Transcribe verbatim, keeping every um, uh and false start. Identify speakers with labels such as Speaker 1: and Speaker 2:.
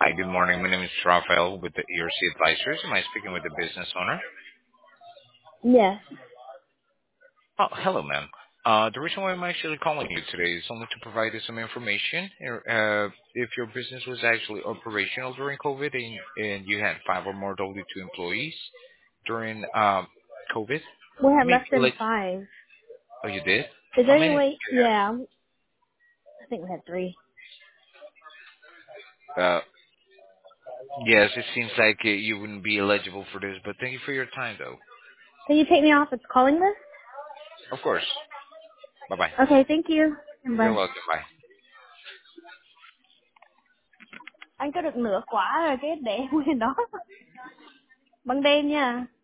Speaker 1: Hi, good morning. My name is Rafael with the E R C Advisors. Am I speaking with the business owner?
Speaker 2: Yes.
Speaker 1: Oh, hello, ma'am. Uh, the reason why I'm actually calling you today is only to provide you some information. Uh, if your business was actually operational during COVID and, and you had five or more W two employees during um, COVID,
Speaker 2: We had
Speaker 1: maybe
Speaker 2: less than
Speaker 1: like,
Speaker 2: five.
Speaker 1: oh, you did?
Speaker 2: Is
Speaker 1: How
Speaker 2: there any
Speaker 1: many?
Speaker 2: way? Yeah. I think we had three.
Speaker 1: Uh, yes, it seems like uh, you wouldn't be eligible for this, but thank you for your time, though.
Speaker 2: Can you take me off its calling list?
Speaker 1: Of course. Bye-bye.
Speaker 2: Okay, thank you.
Speaker 1: You're
Speaker 2: Bye.
Speaker 1: welcome. Bye.
Speaker 2: Anh có được nửa quả rồi cái để nguyên đó. Ban đêm nha.